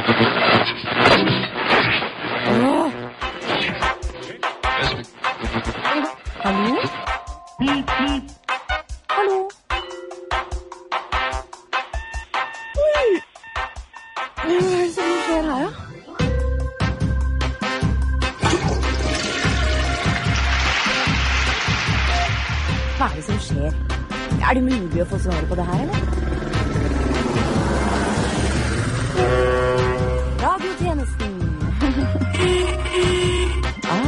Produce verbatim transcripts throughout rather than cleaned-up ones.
Åh. Hallo? Hallo? Oi! Hva er det som skjer her, da? Hva er det som skjer? Er det mulig å få svar på det her, eller? Radiotjenesten. ah.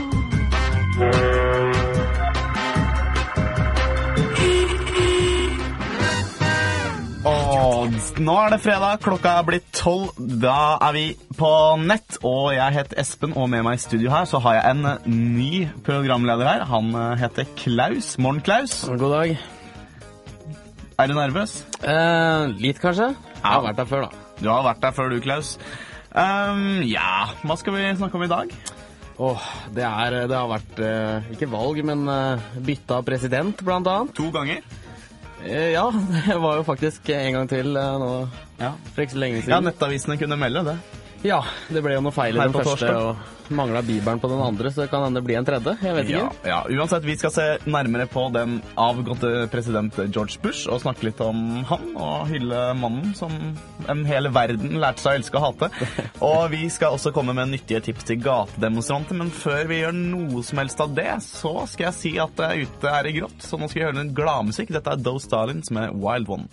Og nå er det fredag, klokka er blitt tolv, da er vi på nett, og jeg heter Espen, og med meg i studio her så har jeg en ny programleder her. Han heter Klaus. Morgen, Klaus. God dag. Er du nervøs? Eh, litt kanskje. Jeg har vært der før da. Du har vært der før du, Klaus. Um, ja, hva skal vi snakke om i dag? Åh, det, er, det har vært, eh, ikke valg, men eh, bytte av president blant annet. To ganger? Eh, ja, det var jo faktisk en gang til eh, nå, Ja. for ikke så lenge siden. Ja, nettavisene kunne melde det. Ja, det ble jo noe feil i Her den på første, torsdag. og manglet bibelen på den andre, så det kan hende bli en tredje, jeg vet Ja, ikke. ja, uansett, vi skal se nærmere på den avgåtte president George Bush og snakke litt om han og hylle mannen som en hel verden lærte seg å elske og hate. Og vi skal også komme med nyttige tips til gatedemonstranter, men før vi gjør noe som helst av det, så skal jeg si at det er ute er i grått, så nå skal vi høre en gladmusikk. Dette er Those Stalins med Wild One.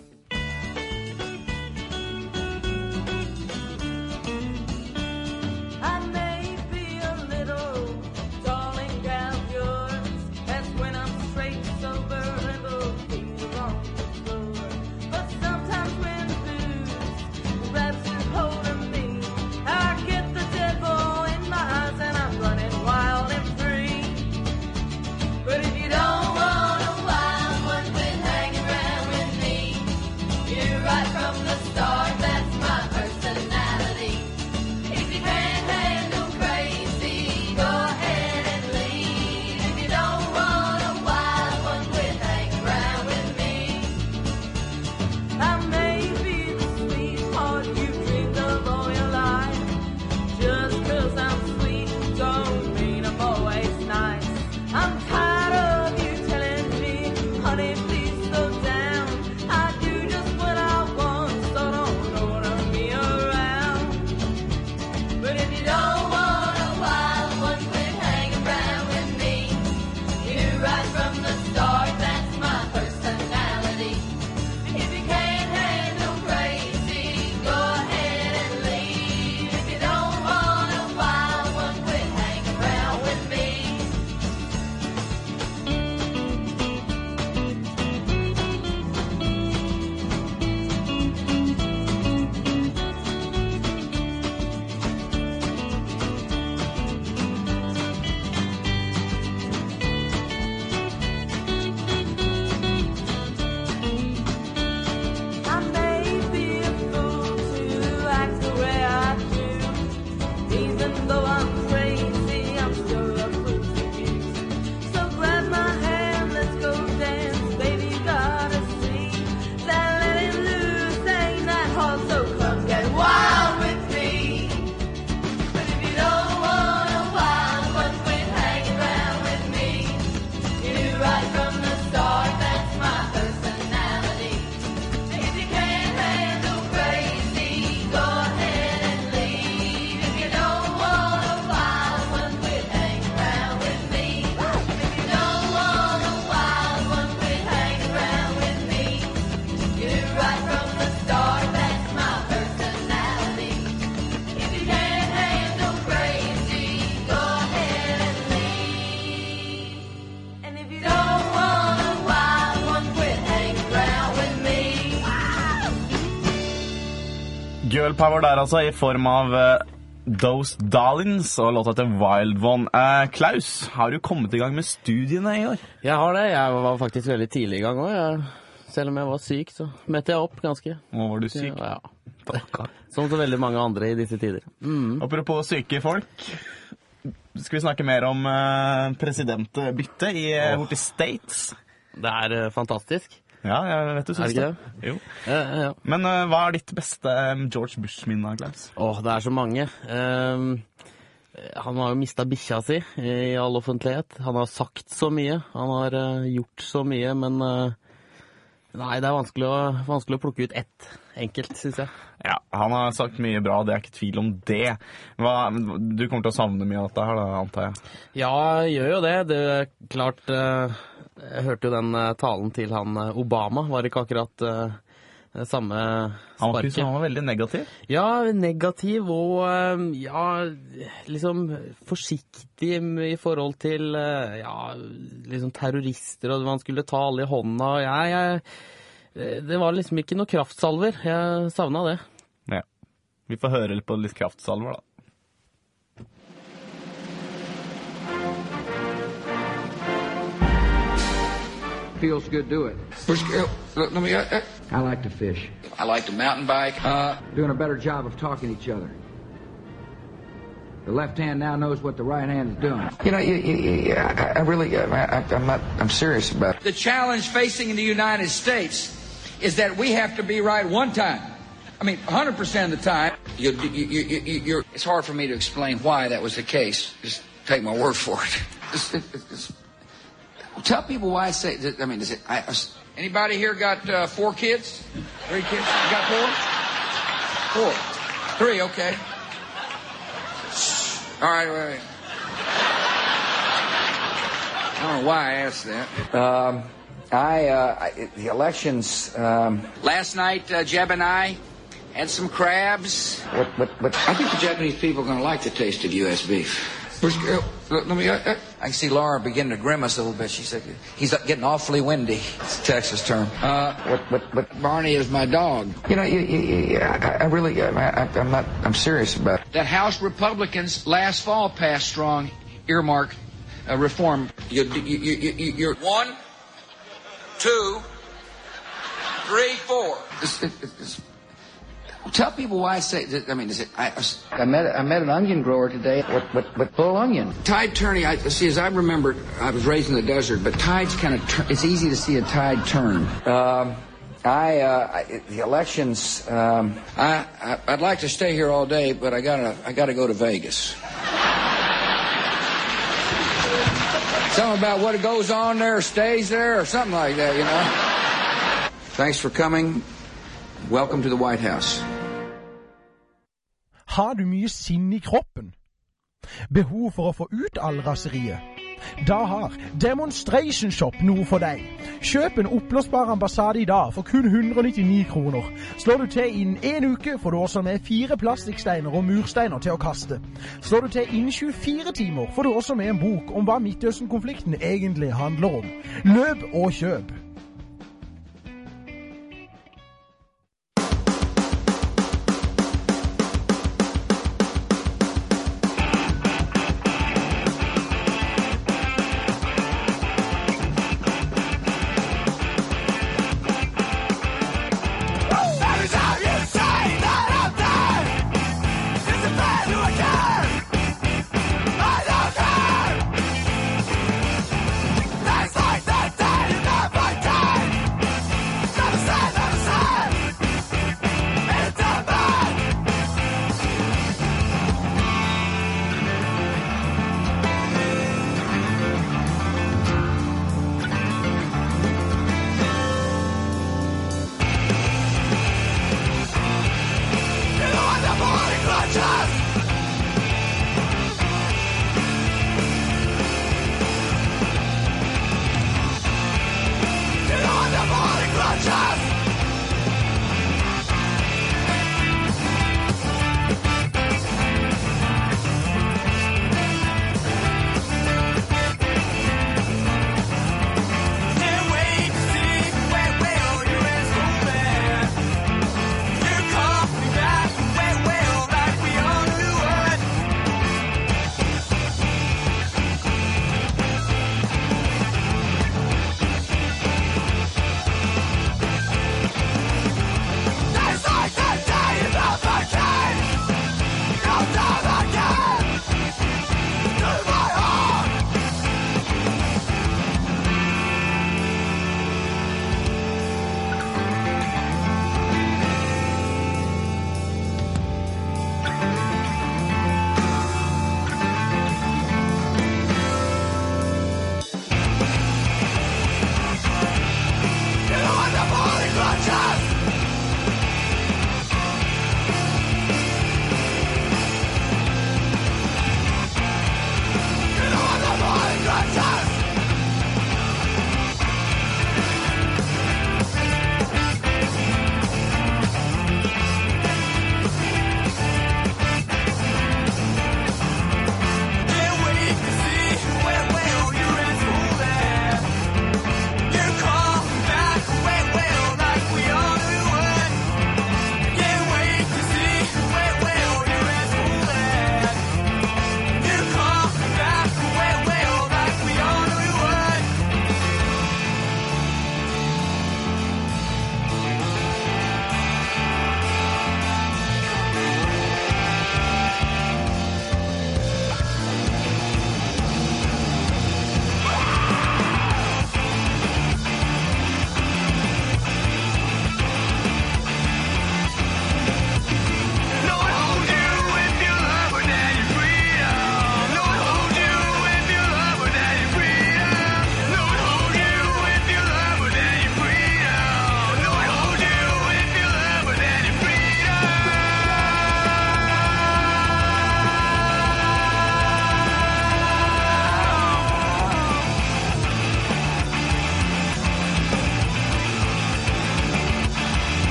Girl power der altså, i form av uh, Those Stalins og låta til Wild One. Uh, Klaus, har du kommet i gang med studiene i år? Jeg har det, jeg var faktisk veldig tidlig i gang også. Selv om jeg var syk, så møtte jeg opp ganske. Nå var du syk? Ja, ja. Som så veldig mange andre i disse tider. Mm. Apropos syke folk, skal vi snakke mer om uh, presidentbytte i uh, borti States? Det er uh, fantastisk. Ja, jeg vet du synes Er det ikke det. Jo. Ja, ja, ja. Men uh, hva er ditt beste um, George Bush-minne, Klaus? Åh, det er så mange. Um, han har jo mistet bikkja si i all offentlighet. Han har sagt så mye. Han har uh, gjort så mye, men uh, nei, det er vanskelig å, vanskelig å plukke ut ett enkelt, synes jeg. Ja, han har sagt mye bra, det er ikke tvil om det. Hva, du kommer til å savne mye av dette her, da, antar jeg? Ja, jeg gjør jo det. Det er klart, uh, jeg hørte jo den uh, talen til han uh, Obama, var ikke akkurat uh, samme sparket. Han var, han var veldig negativ? Ja, negativ og uh, ja, liksom forsiktig i forhold til uh, ja, liksom terrorister, og man skulle ta alle i hånda. Og jeg, jeg, det var liksom ikke noe kraftsalver. Jeg savnet det. Ja. Vi får høre litt på litt kraftsalver, da. Feels good, do it. Let me. Uh, uh, I like to fish. I like to mountain bike. Uh, Doing a better job of talking to each other. The left hand now knows what the right hand is doing. you know, you, you, you, I, I really, uh, I, I'm not. I'm serious about it. The challenge facing the United States is that we have to be right one time. I mean, one hundred percent of the time. You, you, you, you, you're, it's hard for me to explain why that was the case. Just take my word for it. It's, it, it's, tell people why I say. I mean, is it? I, I, Anybody here got uh, four kids? Three kids? You got four? Four. Three, okay. all right, wait, wait. I don't know why I asked that. Um, I, uh, I, the elections, um, Last night, uh, Jeb and I had some crabs. what, what, what, I think the Japanese people are going to like the taste of U S beef. Let me. Uh, uh, I can see Laura beginning to grimace a little bit. She said, "He's getting awfully windy." It's a Texas term. uh, what, what, what, Barney is my dog. You know, you, you, you, I, I really, I, I, I'm not. I'm serious about it. that House Republicans last fall passed strong earmark uh, reform. You, you, you, you, you're One, two, three, four. It's, it, it's, tell people why I say. I mean, is it? I, I met I met an onion grower today. What what what full onion? tide turning. I see. As I remember, I was raised in the desert, but tides kind of. Tur- it's easy to see a tide turn. Um, I, uh, I the elections. Um, I, I I'd like to stay here all day, but I gotta I gotta go to Vegas. something about what goes on there stays there, or something like that, you know. Thanks for coming. Welcome to the White House. Har du mye sinn i kroppen? Behov for å få ut all raseriet? Da har Demonstration Shop noe for deg. Kjøp en oppblåsbar ambassade i dag for kun hundre og nittini kroner. Slår du til innen en uke, får du også med fire plastikksteiner og mursteiner til å kaste. Slår du til innen tjuefire timer, får du også med en bok om hva Midtøsten-konflikten egentlig handler om. Løp og kjøp! That's like the day you never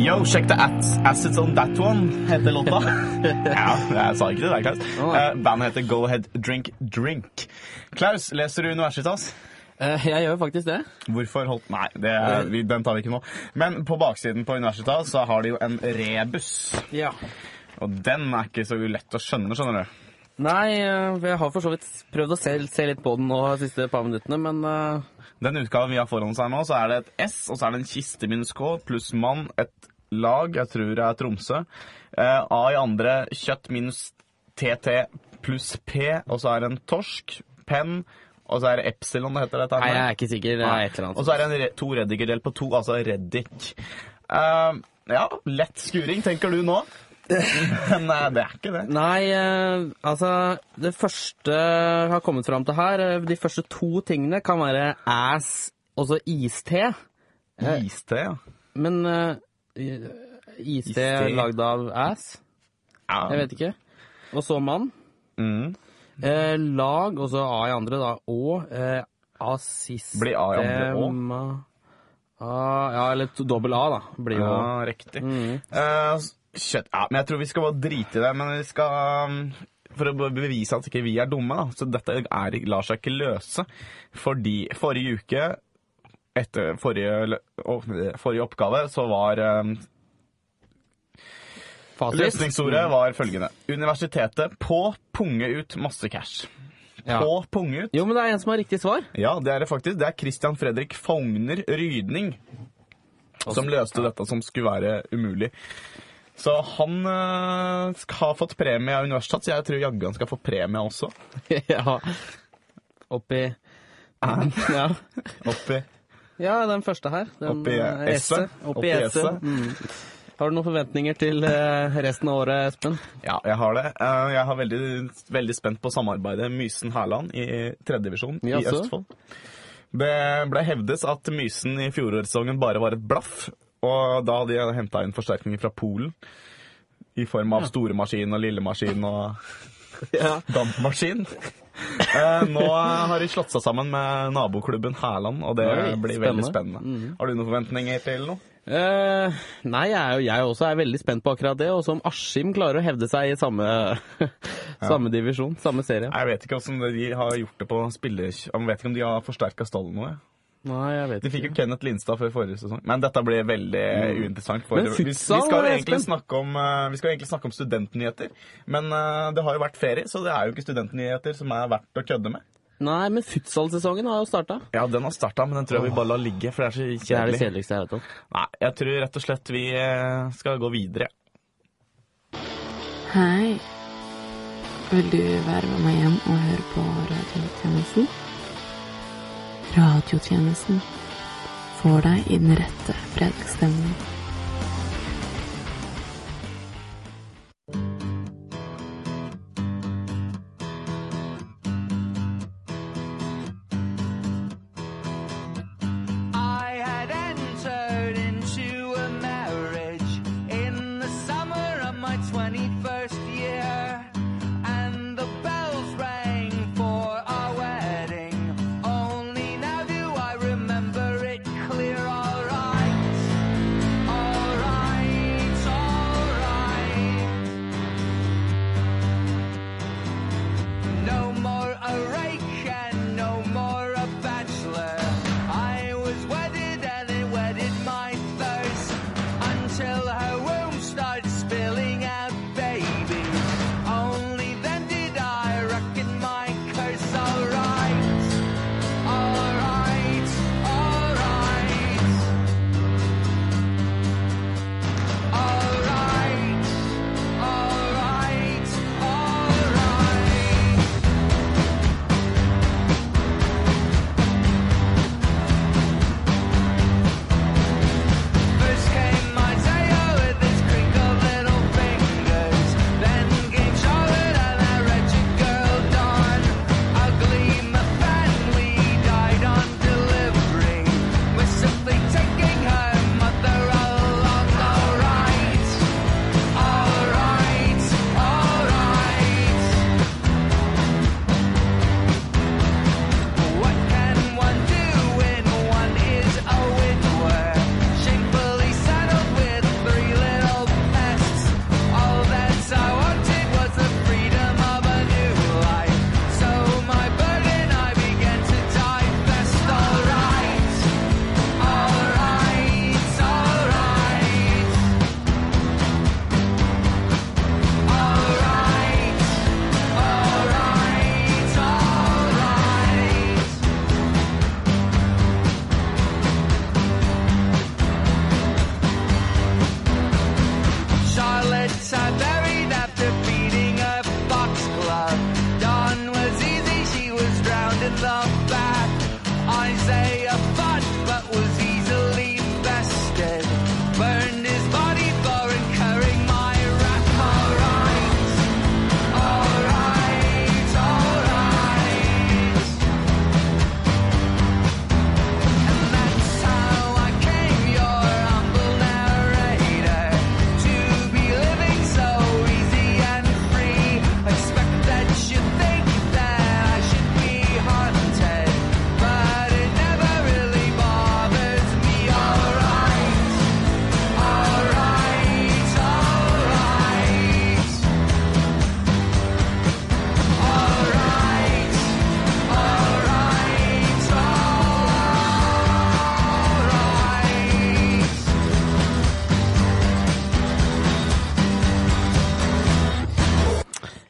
Yo, check the assets on that one, heter låta. Ja, jeg sa ikke det der, Klaus. Uh, bandet heter Go Ahead Drink Drink. Klaus, leser du Universitas? Uh, jeg gjør faktisk det. Hvorfor holdt... Nei, det er, vi, den tar vi ikke nå. Men på baksiden på Universitas så har de jo en rebus. Ja. Og den er ikke så lett å skjønne, skjønner du? Nei, jeg har for så vidt prøvd å se, se litt på den nå de siste par minuttene, men... Uh... Den utgaven vi har foran seg nå, så er det et S, og så er det en kiste minus K, pluss mann, et lag, jeg tror det er Tromsø. Uh, A i andre, kjøtt minus T T pluss P, og så er det en torsk, penn, og så er det epsilon, det heter dette. Nei, jeg er ikke sikker, det er et eller annet. Og så er det en re to reddiker del på to, altså reddik. Uh, ja, lett skuring, tenker du nå? Nei, det er ikke det. Nei, eh, altså det første jeg har kommet fram til her, de første to tingene kan være ass og så iste. Iste, ja. Men uh, iste, iste lagd av ass? Ja. Jeg vet ikke. Og så mann. Mm. Eh, lag, og så A i andre da, og eh, assist. Blir A i andre også? Ah, ja, eller to, dobbelt A da. Blir jo... Ja, riktig. Mm. Uh, Kjøtt, ja, men jeg tror vi skal bare drite i det, men vi skal, for å bevise at ikke vi er dumme da, så dette er, lar seg ikke løse, fordi forrige uke, etter forrige, forrige oppgave, så var um, løsningsordet var følgende: universitetet på punge ut masse cash. Ja. På punge ut. Jo, men det er en som har riktig svar. Ja, det er det faktisk. Det er Christian Fredrik Fogner Rydning som løste dette som skulle være umulig. Så han uh, har fått premie av Universitas, så jeg tror Jagge han skal få premie også. Ja, oppi... Ja. Oppi... Ja, den første her. Den, oppi S-et. Oppi S-et. Mm. Har du noen forventninger til uh, resten av året, Espen? Ja, jeg har det. Uh, jeg har veldig, veldig spent på samarbeidet Mysen-Herland i tredje divisjon i Østfold. Det ble hevdes at Mysen i fjorårssesongen bare var et blaff, og da hadde de hentet inn forsterkninger fra Polen i form av store maskin og lille maskin og ja. Dampmaskin. Eh, nå har de slått seg sammen med naboklubben Herland, og det Oi, blir spennende. Veldig spennende. Mm. Har du noen forventninger til noe? Uh, nei, jeg, jeg også er veldig spent på akkurat det, og som Askim klarer å hevde seg i samme, samme ja. divisjon, samme serie. Jeg vet ikke hvordan de har gjort det på spiller... Jeg vet ikke om de har forsterket stallen noe. Nei, jeg vet de fikk ikke. jo Kenneth Lindstad før forrige sesong. Men dette blir veldig mm. uinteressant. For, men futsal, vi, vi, skal jo egentlig snakke om, uh, vi skal jo egentlig snakke om studentnyheter. Men uh, det har jo vært ferie, så det er jo ikke studentnyheter som er verdt å kødde med. Nei, men futsalsesongen har jo startet. Ja, den har startet, men den tror jeg vi bare lar ligge, for det er så kjedelig. Det er det kjedeligste jeg vet om. Nei, jeg tror rett og slett vi skal gå videre. Hei. Vil du være med meg hjem og høre på radiotjenesten? Radiotjenesten får deg i den rette fredagsstemningen. All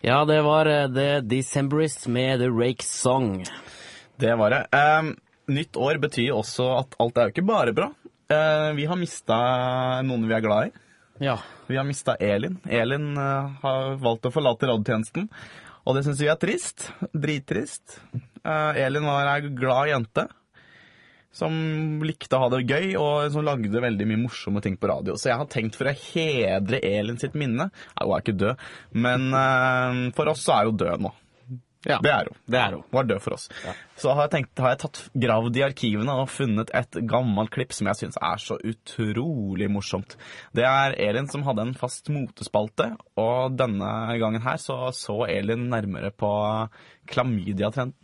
Ja, det var The Decemberists med The Rake Song. Det var det. Um, nytt år betyr også at alt er jo ikke bare bra. Uh, vi har mistet noen vi er glad i. Ja. Vi har mistet Elin. Elin uh, har valgt å forlate radiotjenesten, og det synes vi er trist. Drittrist. Uh, Elin var en glad jente som likte å ha det gøy, og som lagde veldig mye morsomme ting på radio. Så jeg har tenkt for å hedre Elin sitt minne. Ja, hun er ikke død, men uh, for oss så er hun død nå. Ja, det er hun. Det er hun. Hun er død for oss. Ja. Så har jeg, tenkt, har jeg tatt gravd i arkivene og funnet et gammelt klipp som jeg synes er så utrolig morsomt. Det er Elin som hadde en fast motespalte, og denne gangen her så, så Elin nærmere på klamydia-trenden.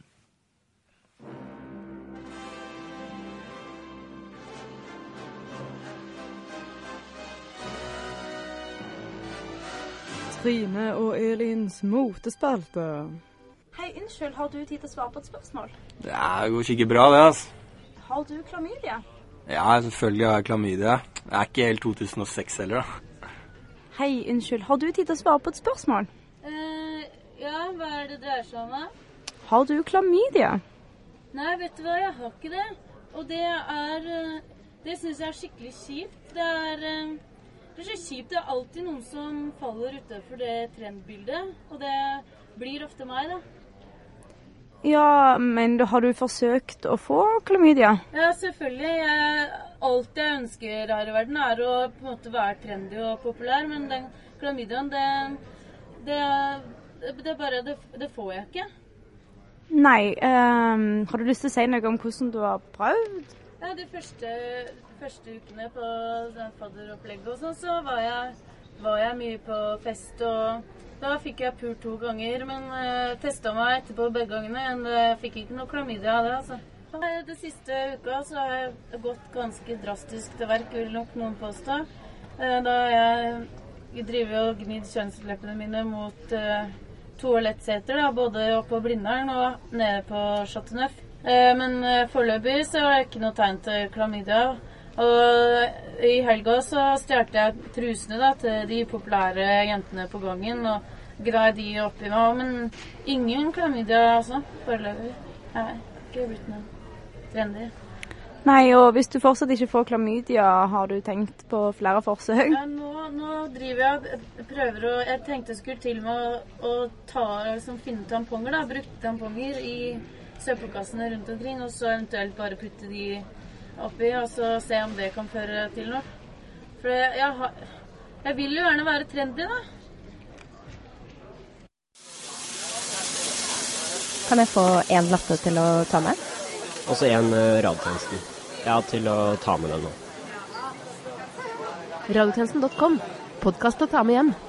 Trine og Elins motespalte. Hei, unnskyld, har du tid til å svare på et spørsmål? Det går ikke bra, det, altså. Har du klamydia? Ja, selvfølgelig har jeg klamydia. Jeg er ikke helt to tusen og seks heller, da. Hei, unnskyld, har du tid til å svare på et spørsmål? Uh, ja, hva er det dreier seg om, da? Har du klamydia? Nei, vet du hva, jeg har ikke det. Og det er... Det synes jeg er skikkelig kjipt. Det er... Det er så kjipt, det er alltid noen som faller utenfor det trendbildet, og det blir ofte meg, da. Ja, men har du forsøkt å få klamydia? Ja, selvfølgelig. Jeg, alt jeg ønsker her i verden er å på en måte være trendy og populær, men den klamydiaen, det, det, det er bare, det, det får jeg ikke. Nei, um, har du lyst til å si noe om hvordan du har prøvd? Ja, de første, første ukene på fadderopplegget og sånn, så var jeg, var jeg mye på fest, og da fikk jeg pur to ganger, men uh, testet meg etterpå begge gangene, men jeg fikk ikke noe klamydia av det, altså. Det siste uka så har jeg gått ganske drastisk til verk, vil nok noen påstå. Uh, da jeg driver og gnidd kjønnsleppene mine mot uh, toalettseter, da, både oppe på Blindern og nede på Chateau Neuf. Men foreløpig så er det ikke noe tegn til klamydia. Og i helga så stjerte jeg trusene da, til de populære jentene på gangen og grei de opp i meg. Men ingen klamydia altså, foreløpig. Jeg er ikke blitt noe trendy. Nei, og hvis du fortsatt ikke får klamydia, har du tenkt på flere forsøk? Ja, nå, nå driver jeg, prøver å, jeg tenkte jeg skulle til med å, å ta, liksom, finne tamponger da, brukte tamponger i søppelkassene rundt omkring, og så eventuelt bare putte de oppi, og så se om det kan føre til noe. For jeg, jeg, jeg vil jo gjerne være trendy, da. Kan jeg få en latte til å ta med? Og så en uh, radiotjenesten. Ja, til å ta med den nå. radiotjenesten punktum com. Podcast å ta med hjem.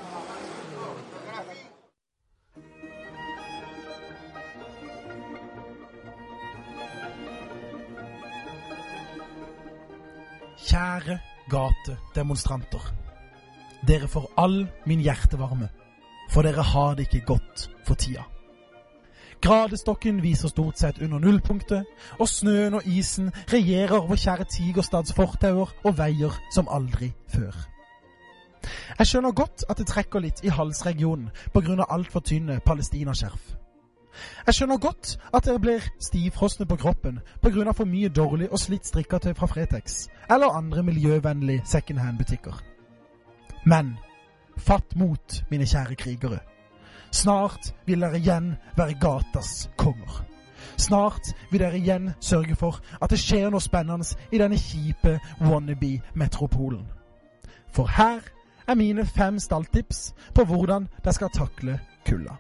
Kjære gatedemonstranter. Dere får all min hjertevarme, for dere har det ikke godt for tida. Gradestokken viser stort sett under nullpunktet, og snøen og isen regjerer over kjære Tigerstads fortauer og veier som aldri før. Jeg skjønner godt at det trekker litt i halsregionen på grunn av alt for tynne palestinaskjerf. Jeg skjønner godt at dere blir stivfrosne på kroppen på grunn av for mye dårlig og slitt strikketøy fra Fretex eller andre miljøvennlige second-hand-butikker. Men fatt mot, mine kjære krigere. Snart vil dere igjen være gatas konger. Snart vil dere igjen sørge for at det skjer noe spennende i denne kjipe wannabe-metropolen. For her er mine fem stalltips på hvordan dere skal takle kulda.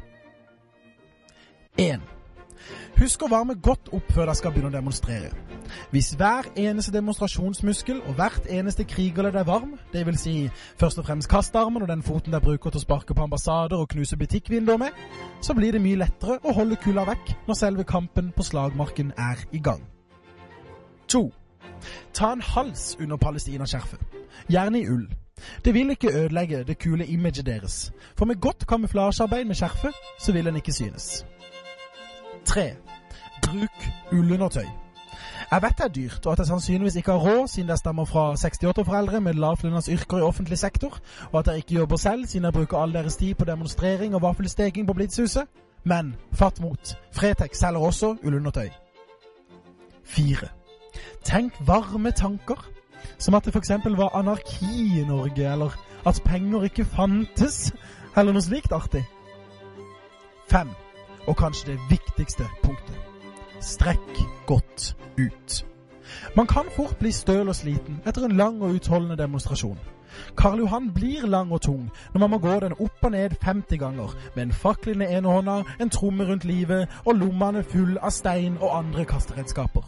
en. Husk å varme godt opp før dere skal begynne å demonstrere. Hvis hver eneste demonstrasjonsmuskel og hvert eneste krigerledd er varm, det vil si først og fremst kastarmen og den foten der bruker til å sparke på ambassader og knuse butikkvinduer med, så blir det mye lettere å holde kulda vekk når selve kampen på slagmarken er i gang. to. Ta en hals under palestinaskjerfet, gjerne i ull. Det vil ikke ødelegge det kule imaget deres, for med godt kamuflasjearbeid med skjerfet så vil den ikke synes. tre. Bruk ullundertøy. Jeg vet det er dyrt, og at jeg sannsynligvis ikke har råd, siden jeg stammer fra sekstiåtte-foreldre med lavtlønnas yrker i offentlig sektor, og at jeg ikke jobber selv, siden jeg bruker all deres tid på demonstrering og vaffelsteking på Blitzhuset. Men, fatt mot, Fretex selger også ullundertøy. Fire. Tenk varme tanker, som at det for eksempel var anarki i Norge, eller at penger ikke fantes, eller noe slikt artig. Fem. Og kanskje det viktigste punktet. Strekk godt ut. Man kan fort bli støl og sliten etter en lang og utholdende demonstrasjon. Karl Johan blir lang og tung når man må gå den opp og ned femti ganger, med en fakkel i den ene hånda, en tromme rundt livet og lommene full av stein og andre kasteredskaper.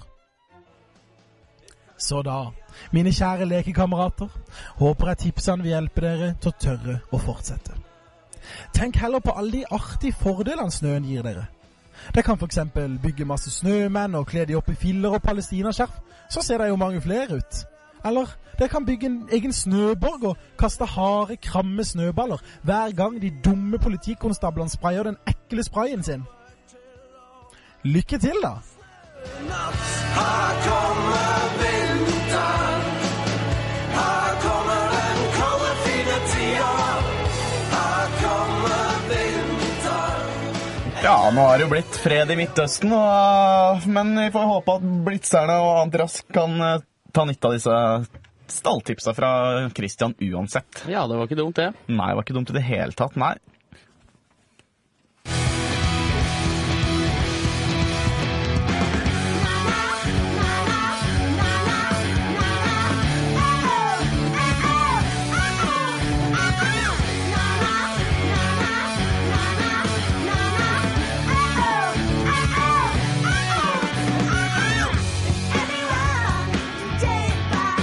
Så da, mine kjære lekekamerater, håper jeg tipsene vil hjelpe dere til å tørre å fortsette. Tenk heller på alle de artige fordelene snøen gir dere. Det kan for eksempel bygge masse snømenn og kle de opp i filler og palestinaskjerf, så ser det jo mange flere ut. Eller dere kan bygge en egen snøborg og kaste harde, kramme snøballer hver gang de dumme politikonstablene sprayer den ekle sprayen sin. Lykke til da! Her kommer vinteren, her kommer den kalde fine tida, her kommer vinteren. Ja, nå har det jo blitt fred i Midtøsten, og, men vi får håpe at blitzerne og Andreas kan ta nytte av disse stalltipsa fra Christian uansett. Ja, det var ikke dumt det. Nei, det var ikke dumt i det hele tatt, nei.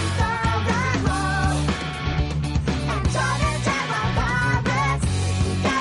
Got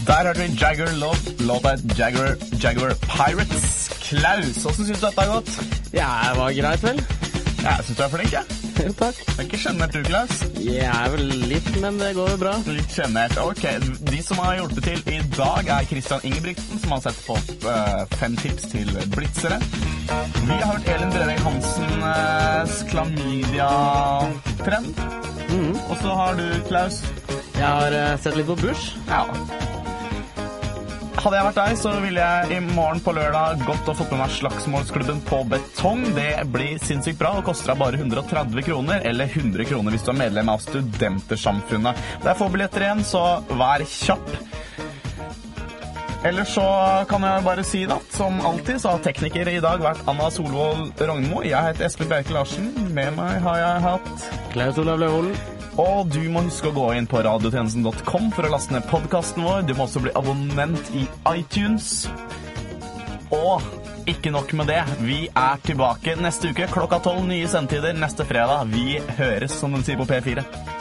Der hørte vi Jaguar Love, låta Jaguar, Jaguar Pirates. Klaus, hvordan synes du dette er godt? Ja, det var greit vel. Ja, jeg synes du er flink, ja. Jo, takk. Det er ikke kjennert du, Klaus? Jeg er vel litt, men det går jo bra. Litt kjennert, ok. De som har hjulpet til i dag er Christian Ingebrigtsen, som har sett på uh, fem tips til blitzere. Vi har hørt Elin Brevik Hansens uh, klamydia-trend. Mm. Og så har du, Klaus? Jeg har uh, sett litt på Bush. Ja. Hadde jeg vært deg, så ville jeg i morgen på lørdag gått og fått med meg slagsmålsklubben på betong. Det blir sinnssykt bra og koster deg bare hundre og tretti kroner, eller hundre kroner hvis du er medlem av Studentersamfunnet. Det er få billetter igjen, så vær kjapp. Ellers så kan jeg bare si da, som alltid så har tekniker i dag vært Anna Solvold Rognmo. Jeg heter Espen Bjerke Larsen. Med meg har jeg hatt Klaus Olav Løvold. Og du må huske å gå inn på radiotjenesten punktum com for å laste ned podcasten vår. Du må også bli abonnent i iTunes. Og ikke nok med det, vi er tilbake neste uke klokka tolv nye sendetider neste fredag. Vi høres, som den sier på P fire.